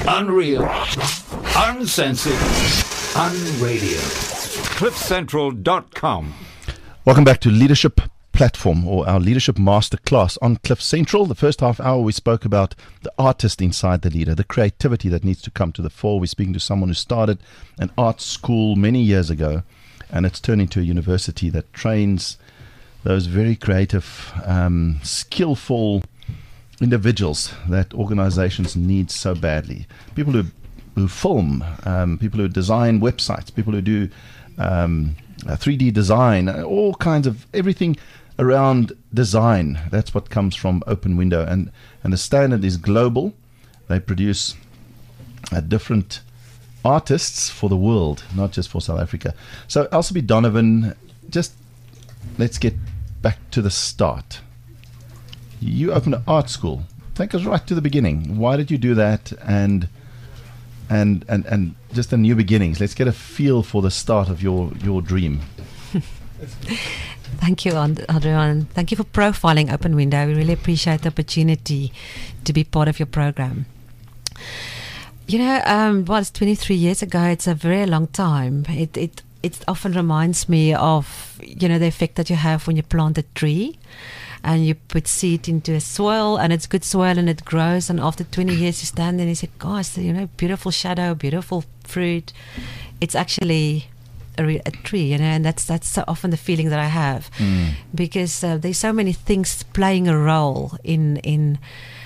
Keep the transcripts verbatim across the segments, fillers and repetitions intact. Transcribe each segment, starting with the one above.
Unreal, uncensored, unradio. cliff central dot com. Welcome back to Leadership Platform, or our Leadership Masterclass on Cliff Central. The first half hour we spoke about the artist inside the leader, the creativity that needs to come to the fore. We're speaking to someone who started an art school many years ago, and it's turned into a university that trains those very creative, um, skillful individuals that organizations need so badly. People who who film, um, people who design websites, people who do um, uh, three D design, uh, all kinds of everything around design. That's what comes from Open Window, and and the standard is global. They produce uh, different artists for the world, not just for South Africa. So Elsie Donovan, just let's get back to the start. You opened an art school. Take us right to the beginning. Why did you do that? And and and and just the new beginnings. Let's get a feel for the start of your your dream. Thank you, Adrian. Thank you for profiling Open Window. We really appreciate the opportunity to be part of your program. You know, um, well, it's twenty-three years ago. It's a very long time. It it it often reminds me of, you know, the effect that you have when you plant a tree and you put seed into a soil, and it's good soil and it grows, and after twenty years you stand there and you say, gosh, you know, beautiful shadow, beautiful fruit. It's actually a, re- a tree, you know, and that's that's so often the feeling that I have, mm. because uh, there's so many things playing a role in in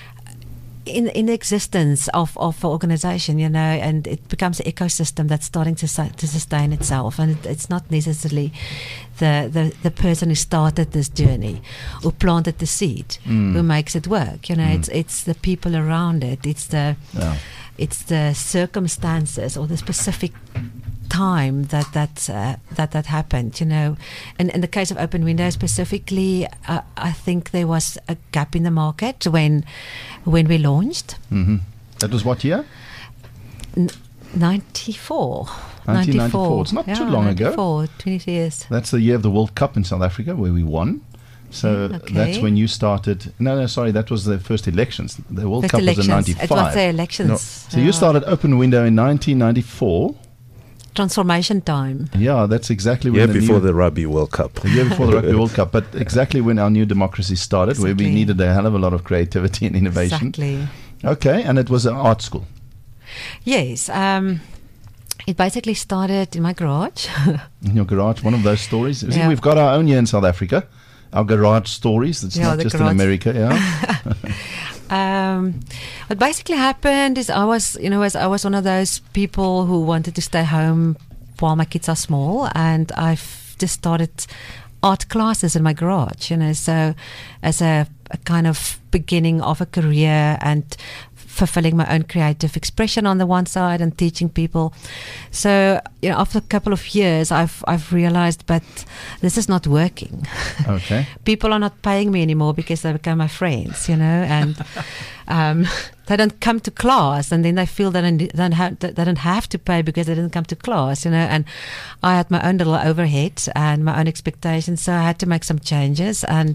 in in the existence of of an organization, you know, and it becomes an ecosystem that's starting to su- to sustain itself, and it, it's not necessarily the, the the person who started this journey, who planted the seed, mm. who makes it work, you know. mm. It's it's the people around it, it's the yeah. it's the circumstances or the specific time that that uh, that that happened, you know. And in the case of Open Window specifically, uh, I think there was a gap in the market when when we launched. Mm-hmm. That was what year? N- ninety-four. nineteen ninety-four. It's not yeah, too long ago. twenty years. That's the year of the World Cup in South Africa where we won. So okay. that's when you started. No, no, sorry, that was the first elections. The World first Cup elections. was in ninety-five. It was the elections. No. So yeah. you started Open Window in nineteen ninety-four. Transformation time. Yeah, that's exactly when year the before new, the Rugby World Cup. The year before the Rugby World Cup, but exactly when our new democracy started, exactly. where we needed a hell of a lot of creativity and innovation. Exactly. Okay, and it was an art school. Yes. Um, it basically started in my garage. In your garage, one of those stories. Yeah. See, we've got our own here in South Africa, our garage stories. It's yeah, not just garage. in America, yeah. Um, what basically happened is I was, you know, as I was one of those people who wanted to stay home while my kids are small, and I've just started art classes in my garage, you know, so as a, a kind of beginning of a career and fulfilling my own creative expression on the one side and teaching people. So, you know, after a couple of years, I've I've realized, but this is not working. Okay. People are not paying me anymore because they become my friends, you know, and um, they don't come to class, and then they feel that they don't have they don't have to pay because they didn't come to class, you know. And I had my own little overhead and my own expectations, so I had to make some changes. And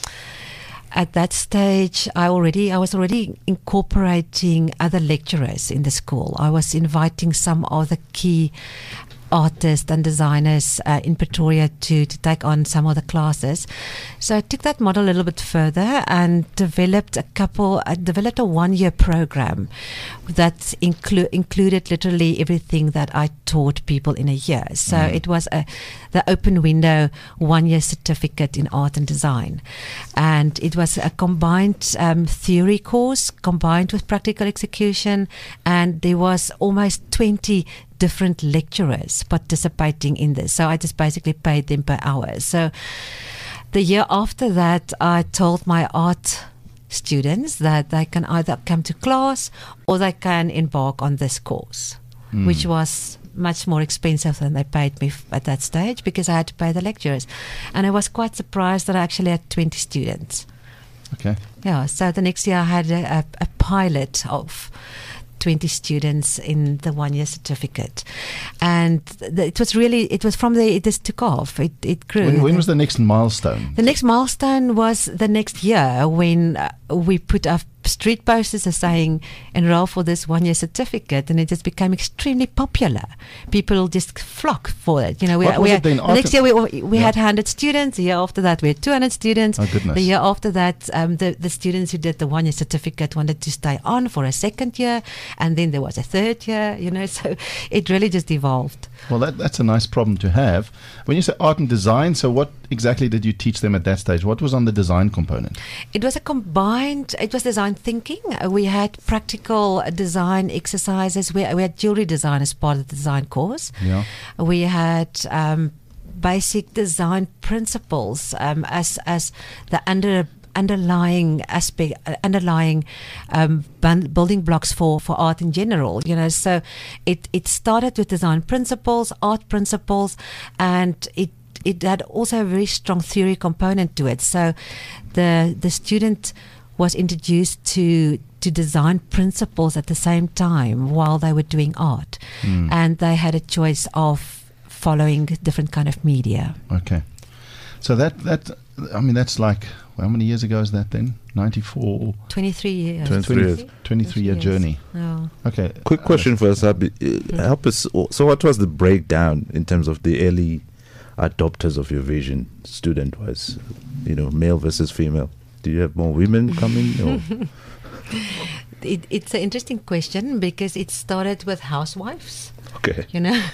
at that stage, I already I was already incorporating other lecturers in the school. I was inviting some of the key artists and designers uh, in Pretoria to, to take on some of the classes. So I took that model a little bit further and developed a couple, I developed a one-year program that inclu- included literally everything that I taught people in a year. So mm. it was a the Open Window one-year certificate in art and design. And it was a combined um, theory course combined with practical execution, and there was almost twenty different lecturers participating in this. So I just basically paid them per hour. So the year after that, I told my art students that they can either come to class or they can embark on this course, mm. which was much more expensive than they paid me f- at that stage, because I had to pay the lecturers. And I was quite surprised that I actually had twenty students. Okay. Yeah, so the next year I had a, a, a pilot of twenty students in the one-year certificate, and th- it was really it was from there it just took off. It it grew. When, when was the next milestone? The next milestone was the next year when uh, we put our street posters are saying enroll for this one year certificate, and it just became extremely popular. People just flock for it. You know, we, What we was had, it then? the next year we, we Yeah. had one hundred students. The year after that we had two hundred students. Oh, goodness. The year after that, um, the, the students who did the one year certificate wanted to stay on for a second year, and then there was a third year, you know, so it really just evolved. Well, that, that's a nice problem to have. When you say art and design, so what exactly did you teach them at that stage? What was on the design component? It was a combined, it was design thinking. Uh, We had practical uh, design exercises. We, we had jewelry design as part of the design course. Yeah. We had um, basic design principles um, as as the under underlying aspect, uh, underlying um, bun- building blocks for, for art in general. You know, so it it started with design principles, art principles, and it it had also a very strong theory component to it. So the the student was introduced to to design principles at the same time while they were doing art, Mm. and they had a choice of following different kind of media. Okay. So that, that I mean, that's like, how many years ago is that then? ninety-four, twenty-three years. twenty-three years. twenty-three year Years. journey. Yeah. Okay. Quick Uh, question for us, Abi. Uh, Help us. So, what was the breakdown in terms of the early adopters of your vision, student-wise? You know, male versus female. Do you have more women coming? Or? It, it's an interesting question because it started with housewives, Okay. you know,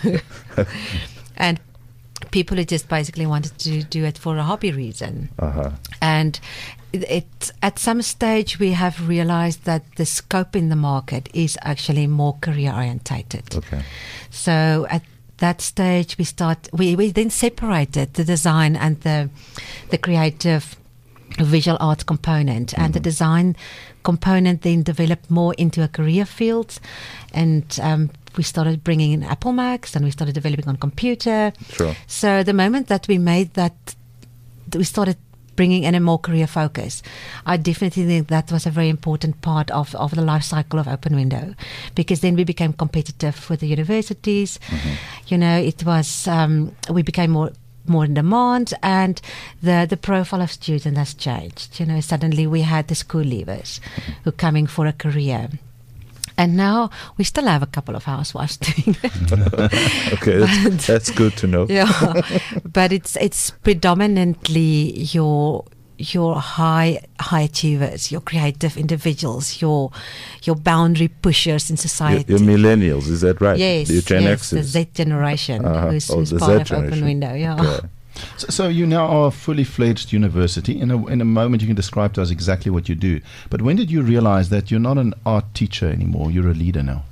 and people who just basically wanted to do it for a hobby reason. Uh huh. And it, it at some stage we have realized that the scope in the market is actually more career orientated. Okay. So at that stage we start we, we then separated the design and the the creative visual arts component, and the design component then developed more into a career field, and um, we started bringing in Apple Macs, and we started developing on computer. Sure. So the moment that we made that, we started bringing in a more career focus. I definitely think that was a very important part of, of the life cycle of Open Window, because then we became competitive with the universities. Mm-hmm. You know, it was um, we became more more in demand, and the the profile of student has changed. You know, suddenly we had the school leavers who are coming for a career. And now we still have a couple of housewives doing it. Okay, that's, that's good to know. Yeah, but it's it's predominantly your your high high achievers, your creative individuals, your your boundary pushers in Your, society. your millennials, is that right? Yes, Your Gen yes, the Xers. Z generation, Uh-huh. who's, Oh, who's the part Z of Open generation. Window. Yeah. Okay. So, so you now are a fully fledged university. In a, in a moment, you can describe to us exactly what you do. But when did you realize that you're not an art teacher anymore? You're a leader now.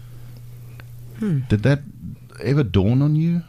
Hmm. Did that ever dawn on you?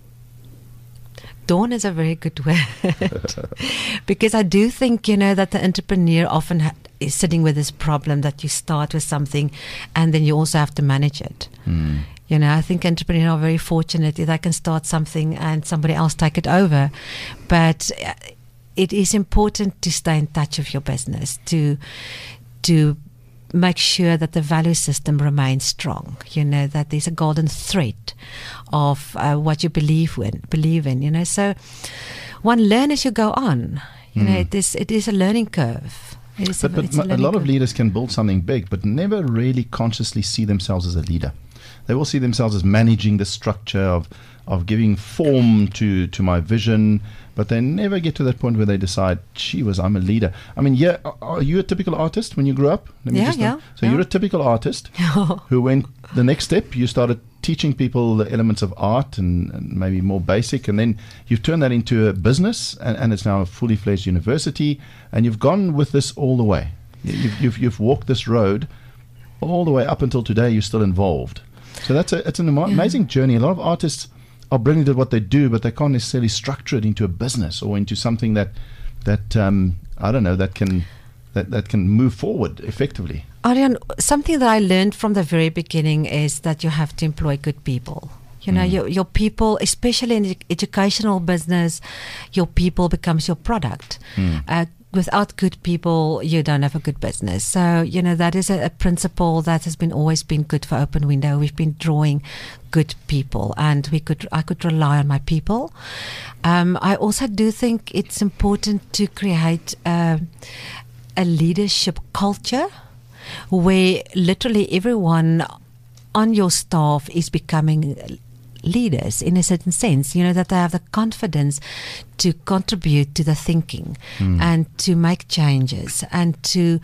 Dawn is a very good word because I do think, you know, that the entrepreneur often ha- is sitting with this problem that you start with something and then you also have to manage it. Hmm. You know, I think entrepreneurs are very fortunate if they can start something and somebody else take it over. But uh, it is important to stay in touch with your business, to to make sure that the value system remains strong. You know, that there's a golden thread of uh, what you believe in. Believe in. You know, so one learn as you go on. You know, it is it is a learning curve. It is But, a, but it's m- a learning lot of curve. leaders can build something big, but never really consciously see themselves as a leader. They will see themselves as managing the structure of, of giving form to, to my vision, but they never get to that point where they decide, gee whiz, I'm a leader. I mean, yeah, are- are you a typical artist when you grew up? Let Yeah, just- yeah, So yeah. you're a typical artist who went the next step, you started teaching people the elements of art and, and maybe more basic, and then you've turned that into a business, and, and it's now a fully fledged university, and you've gone with this all the way. You- You've, you've, you've walked this road all the way up until today. You're still involved. So that's a, it's an ama- amazing journey. A lot of artists are brilliant at what they do, but they can't necessarily structure it into a business or into something that that um, I don't know that can that, that can move forward effectively. Arjan, something that I learned from the very beginning is that you have to employ good people. You know, your your people, especially in the educational business, your people becomes your product. Uh, without good people, you don't have a good business. So, you know, that is a, a principle that has been always been good for Open Window. We've been drawing good people, and we could I could rely on my people. Um, I also do think it's important to create Uh, a leadership culture where literally everyone on your staff is becoming leaders in a certain sense, you know, that they have the confidence to contribute to the thinking mm. and to make changes and to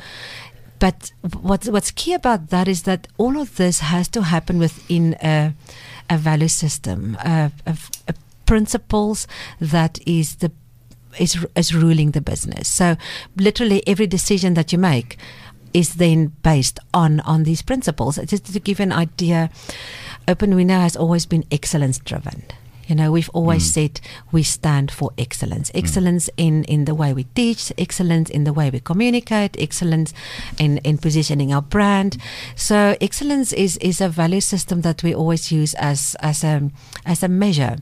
but what's what's key about that is that all of this has to happen within a, a value system, a, a, a principles that is the is is ruling the business. So literally every decision that you make is then based on on these principles. Just to give an idea, Open Window has always been excellence driven. You know, we've always mm. said we stand for excellence. Excellence mm. in, in the way we teach, excellence in the way we communicate, excellence in, in positioning our brand. So excellence is, is a value system that we always use as as a as a measure.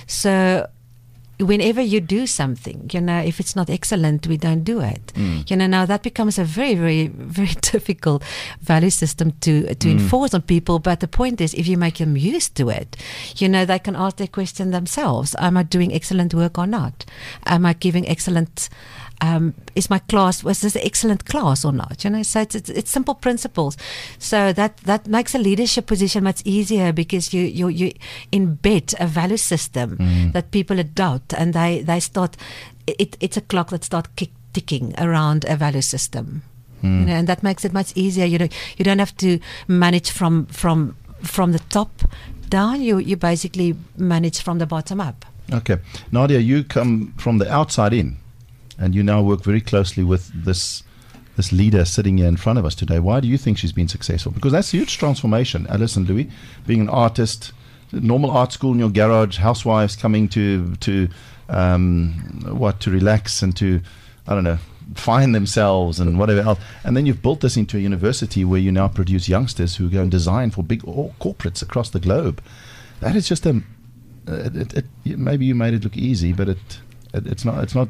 So whenever you do something, you know, if it's not excellent, we don't do it. Mm. You know, now that becomes a very, very, very difficult value system to to mm. enforce on people. But the point is, if you make them used to it, you know, they can ask their question themselves: am I doing excellent work or not? Am I giving excellent? Um, is my class, was this an excellent class or not? You know, so it's, it's, it's simple principles. So that, that makes a leadership position much easier because you you, you embed a value system mm. that people adopt, and they, they start, it, it's a clock that starts kick, ticking around a value system. Mm. You know, and that makes it much easier. You don't, you don't have to manage from from from the top down. You, you basically manage from the bottom up. Okay. Nadia, you come from the outside in. And you now work very closely with this this leader sitting here in front of us today. Why do you think she's been successful? Because that's a huge transformation. Alice and Louis, being an artist, normal art school in your garage, housewives coming to to um, what to relax and to, I don't know, find themselves and whatever else. And then you've built this into a university where you now produce youngsters who go and design for big corporates across the globe. That is just a it, it, it, maybe you made it look easy, but it, it it's not. It's not.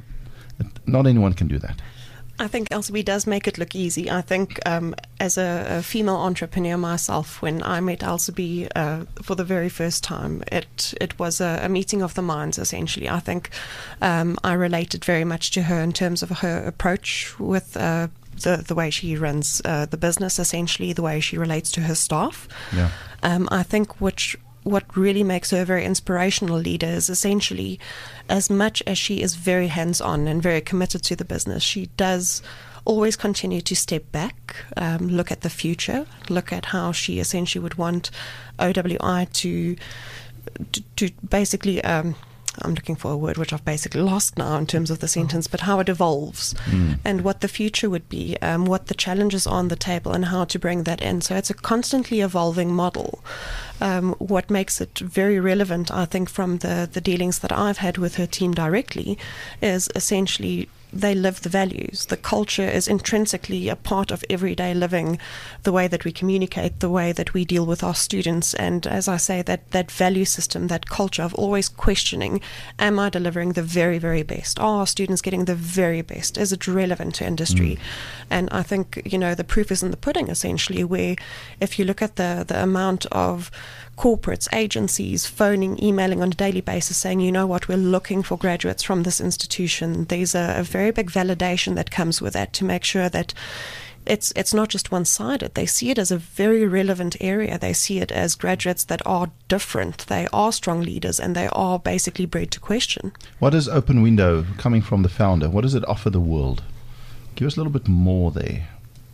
Not anyone can do that. I think L C B does make it look easy. I think um, as a, a female entrepreneur myself, when I met L C B uh, for the very first time, it it was a, a meeting of the minds, essentially. I think um, I related very much to her in terms of her approach with uh, the, the way she runs uh, the business, essentially, the way she relates to her staff. Yeah. Um, I think which... what really makes her a very inspirational leader is essentially, as much as she is very hands-on and very committed to the business, she does always continue to step back, um, look at the future, look at how she essentially would want O W I to to, to basically, um, I'm looking for a word which I've basically lost now in terms of the sentence, but how it evolves mm. and what the future would be, um, what the challenges are on the table and how to bring that in. So it's a constantly evolving model. Um, what makes it very relevant, I think, from the, the dealings that I've had with her team directly is essentially they live the values. The culture is intrinsically a part of everyday living, the way that we communicate, the way that we deal with our students. And as I say, that, that value system, that culture of always questioning, am I delivering the very, very best? Are our students getting the very best? Is it relevant to industry? Mm. And I think, you know, the proof is in the pudding, essentially, where if you look at the, the amount of corporates, agencies, phoning, emailing on a daily basis saying, you know what, we're looking for graduates from this institution. There's a, a very big validation that comes with that to make sure that it's it's not just one-sided. They see it as a very relevant area. They see it as graduates that are different. They are strong leaders and they are basically bred to question. What is Open Window, coming from the founder, what does it offer the world? Give us a little bit more there.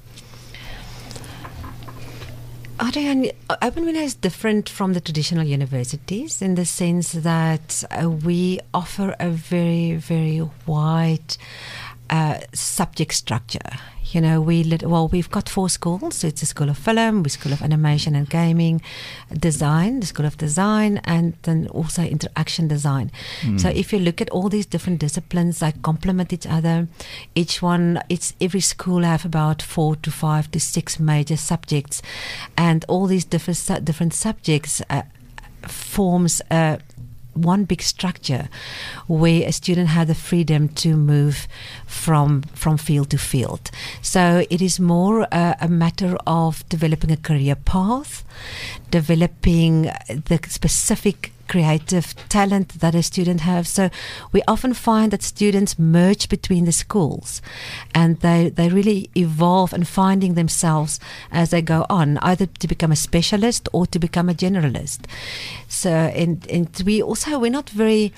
Adrian, Open Window is different from the traditional universities in the sense that uh, we offer a very, very wide uh, subject structure. You know, we lit- well, we've got four schools. So it's the School of Film, the School of Animation and Gaming, Design, the School of Design, and then also Interaction Design. Mm. So if you look at all these different disciplines, they complement each other. Each one, it's every school have about four to five to six major subjects, and all these different su- different subjects uh, forms a one big structure where a student has the freedom to move from from field to field. So it is more uh, a matter of developing a career path, developing the specific creative talent that a student has. So we often find that students merge between the schools, and they, they really evolve and finding themselves as they go on, either to become a specialist or to become a generalist. So, and, and we also, we're not very...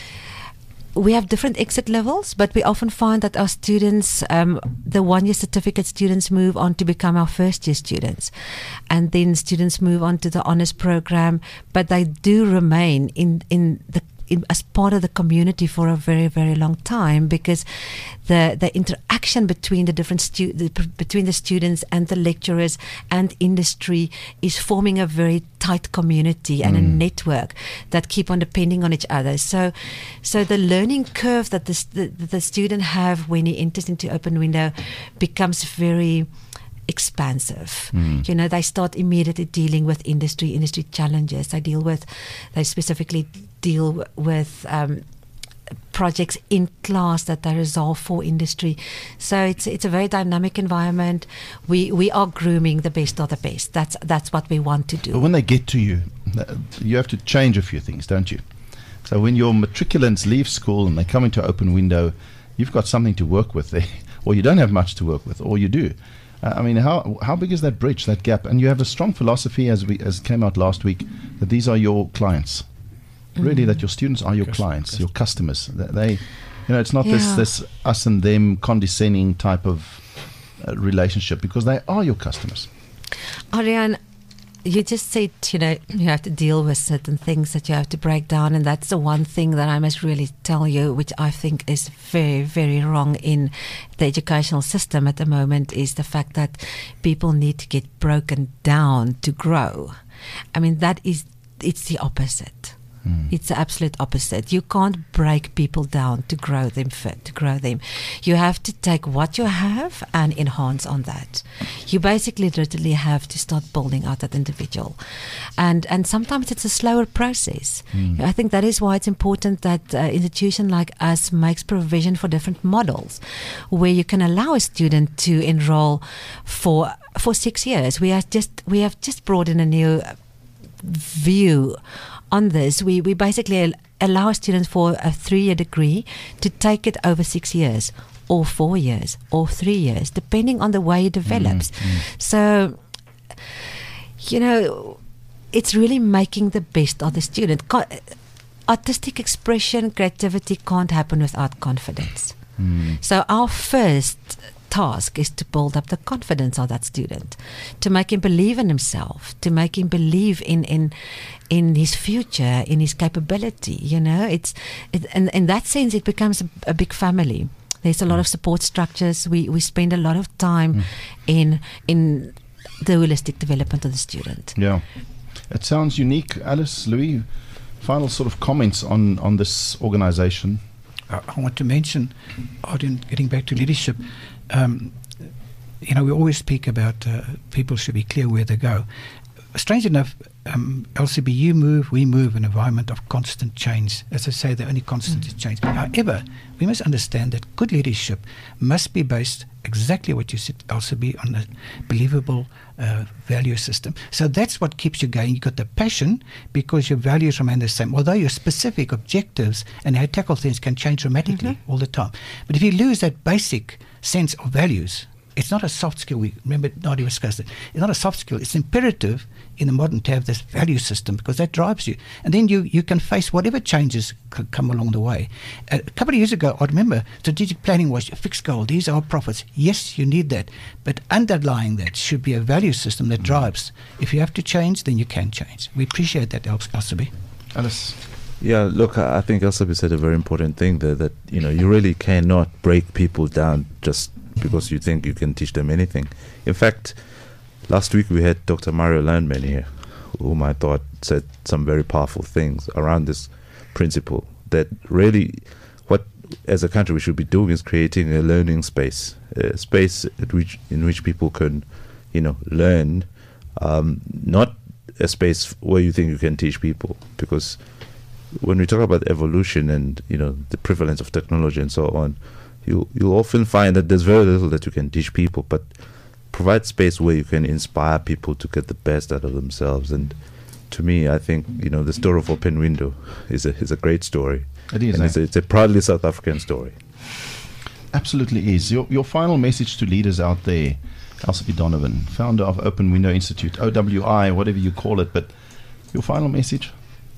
We have different exit levels, but we often find that our students, um, the one-year certificate students, move on to become our first-year students. And then students move on to the honours program, but they do remain in, in the In, as part of the community for a very, very long time, because the the interaction between the different stu- the, between the students and the lecturers and industry is forming a very tight community and mm. a network that keep on depending on each other. So, so the learning curve that the the, the student have when he enters into Open Window becomes very expansive. Mm. You know, they start immediately dealing with industry, industry challenges. They deal with, they specifically deal with um, projects in class that they resolve for industry. So it's it's a very dynamic environment. We we are grooming the best of the best. That's that's what we want to do. But when they get to you, you have to change a few things, don't you? So when your matriculants leave school and they come into Open Window, you've got something to work with there, or you don't have much to work with, or you do. Uh, I mean, how how big is that bridge, that gap? And you have a strong philosophy, as we as came out last week, that these are your clients. Mm-hmm. Really, that your students are your Customer, clients, your customers. That they, you know, it's not Yeah. this this us and them condescending type of uh, relationship, because they are your customers. Ariane, you just said, you know, you have to deal with certain things that you have to break down, and that's the one thing that I must really tell you, which I think is very, very wrong in the educational system at the moment, is the fact that people need to get broken down to grow. I mean, that is, it's the opposite. Mm. It's the absolute opposite. You can't break people down to grow them fit, to grow them. You have to take what you have and enhance on that. You basically literally have to start building out that individual. And and sometimes it's a slower process. Mm. I think that is why it's important that an uh, institution like us makes provision for different models where you can allow a student to enroll for for six years. We are just we have just brought in a new view on this. We we basically allow students for a three-year degree to take it over six years, or four years, or three years, depending on the way it develops. Mm-hmm. So, you know, it's really making the best of the student. Co- artistic expression, creativity can't happen without confidence. Mm. So our first task is to build up the confidence of that student, to make him believe in himself, to make him believe in in in his future, in his capability. You know, it's it, and in that sense, it becomes a, a big family. There's a lot of support structures. We we spend a lot of time mm. in in the holistic development of the student. Yeah, it sounds unique. Alice, Louis, final sort of comments on on this organization. I, I want to mention, Arden, getting back to leadership. Um, you know, we always speak about uh, people should be clear where they go. Strange enough, um, L C B, you move, we move in an environment of constant change. As I say, the only constant mm. is change. However, we must understand that good leadership must be based, exactly what you said, L C B, on a believable uh, value system. So that's what keeps you going. You've got the passion because your values remain the same, although your specific objectives and how you tackle things can change dramatically mm-hmm. all the time. But if you lose that basic sense of values, it's not a soft skill. We remember Nadia discussed it. It's not a soft skill. It's imperative in the modern to have this value system, because that drives you. And then you, you can face whatever changes c- come along the way. Uh, a couple of years ago, I remember strategic planning was a fixed goal. These are profits. Yes, you need that. But underlying that should be a value system that drives. If you have to change, then you can change. We appreciate that, L C B. Alice? Yeah, look, I I think L C B said a very important thing there, that, you know, you really cannot break people down just because you think you can teach them anything. In fact, last week we had Doctor Mario Landman here, whom I thought said some very powerful things around this principle, that really what, as a country, we should be doing is creating a learning space, a space at which, in which people can, you know, learn, um, not a space where you think you can teach people. Because when we talk about evolution and, you know, the prevalence of technology and so on, you you often find that there's very little that you can teach people, but provide space where you can inspire people to get the best out of themselves. And to me, I think, you know, the story of Open Window is a is a great story. It is. And eh? it's, a, it's a proudly South African story. Absolutely is. Your your final message to leaders out there, Elsie Donovan, founder of Open Window Institute, O W I, whatever you call it, but your final message?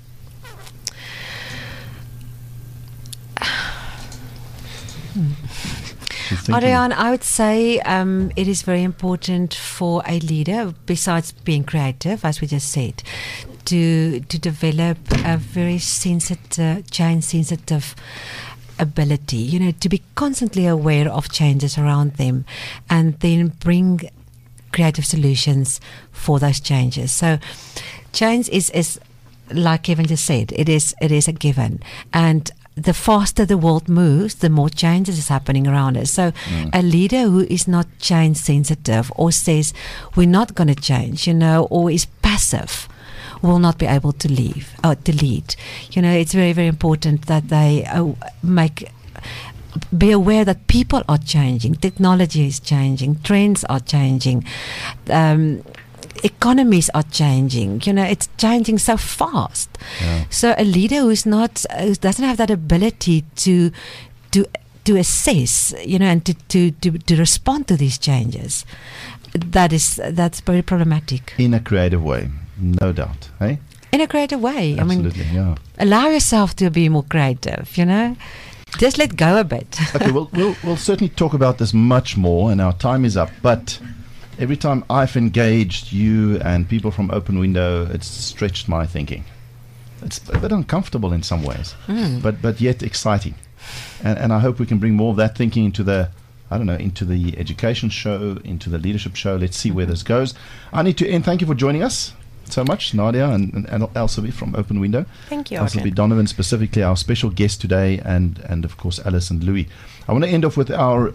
She's thinking. Ariane, I would say um, it is very important for a leader, besides being creative, as we just said, to to develop a very sensitive, change-sensitive ability. You know, to be constantly aware of changes around them, and then bring creative solutions for those changes. So, change is is like Kevin just said. It is it is a given, and the faster the world moves, the more changes is happening around us. So mm. a leader who is not change sensitive or says we're not going to change, you know, or is passive, will not be able to leave or to lead. You know, it's very, very important that they uh, make be aware that people are changing, technology is changing, trends are changing, um, economies are changing. You know, it's changing so fast. Yeah. So a leader who's not, who doesn't have that ability to to to assess, you know, and to to to, to respond to these changes, that is that's very problematic. In a creative way, no doubt. Hey. In a creative way. Absolutely. I mean, yeah. Allow yourself to be more creative. You know. Just let go a bit. Okay, well, we'll we'll certainly talk about this much more, and our time is up. But every time I've engaged you and people from Open Window, it's stretched my thinking. It's a bit uncomfortable in some ways, mm. but but yet exciting. And and I hope we can bring more of that thinking into the, I don't know, into the education show, into the leadership show. Let's see where this goes. I need to end. Thank you for joining us so much, Nadia and, and, and Elsie from Open Window. Thank you, Elsie Donovan, specifically our special guest today, and, and of course Alice and Louis. I want to end off with our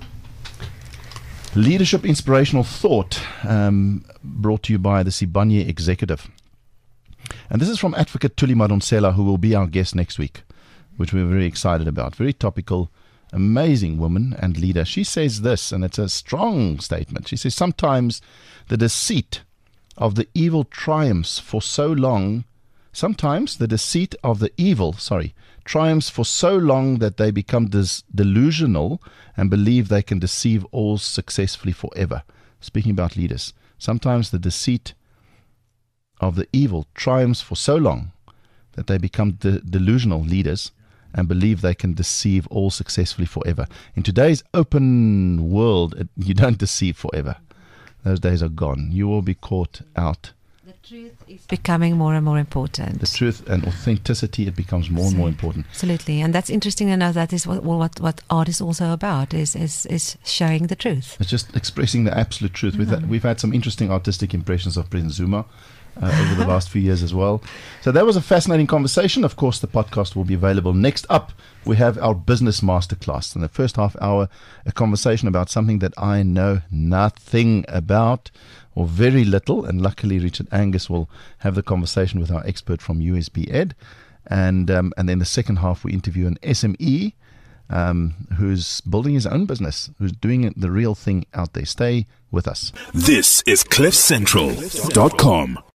leadership inspirational thought, um, brought to you by the Sibanye Executive. And this is from Advocate Thuli Madonsela, who will be our guest next week, which we're very excited about. Very topical, amazing woman and leader. She says this, and it's a strong statement. She says, sometimes the deceit of the evil triumphs for so long, sometimes the deceit of the evil, sorry, triumphs for so long that they become dis- delusional and believe they can deceive all successfully forever. Speaking about leaders, sometimes the deceit of the evil triumphs for so long that they become de- delusional leaders and believe they can deceive all successfully forever. In today's open world, it, you don't deceive forever. Those days are gone. You will be caught out. The truth is becoming more and more important. The truth and authenticity, it becomes more and more important. Absolutely. And that's interesting enough. That is what what, what art is also about, is, is, is showing the truth. It's just expressing the absolute truth. Mm-hmm. We've, had, we've had some interesting artistic impressions of President Zuma uh, over the last few years as well. So that was a fascinating conversation. Of course, the podcast will be available. Next up, we have our business masterclass. In the first half hour, a conversation about something that I know nothing about, or very little, and luckily Richard Angus will have the conversation with our expert from U S B Ed. And um, and then the second half, we interview an S M E um, who's building his own business, who's doing the real thing out there. Stay with us. This is cliff central dot com.